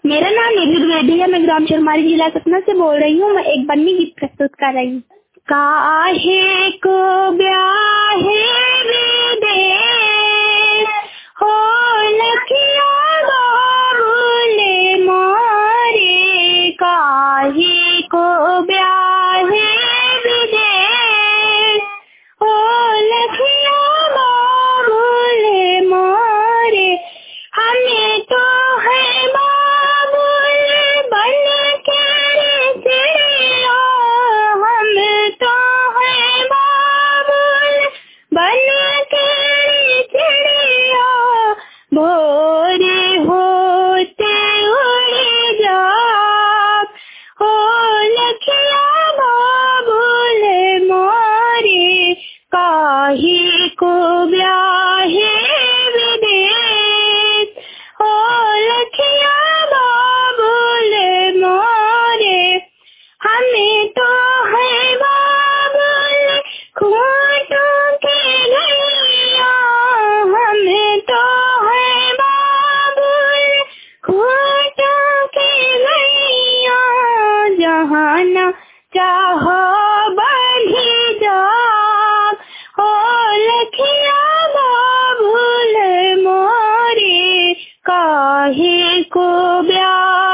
मेरा नाम निधि द्विवेदी है। मैं ग्राम चरमारी जिला सतना से बोल रही हूँ। मैं एक बन्नी गीत प्रस्तुत कर रही हूँ। काहे को ब्याहे विदेश हो लखिया बाबुले मोरे, काहे को ब्याहे विदेश हो लखिया बाबुले मोरे। हमें तो है बाबुल बन के चिड़िया, हम तो है बाबुल बन के चिड़िया, भोरे होते उड़ जाओ हो लखिया बाबुल मोरे, काहे को ब्याहे विदेश हो लखिया बाबुल मोरे। हमें तो है बाबुल खूंटों के गैया, हमें तो है बाबुल खूंटों के गैया, जहाँ न चाहो बढ़ी जाओ हो लखिया बाबुल मोरे, काहे को ब्याह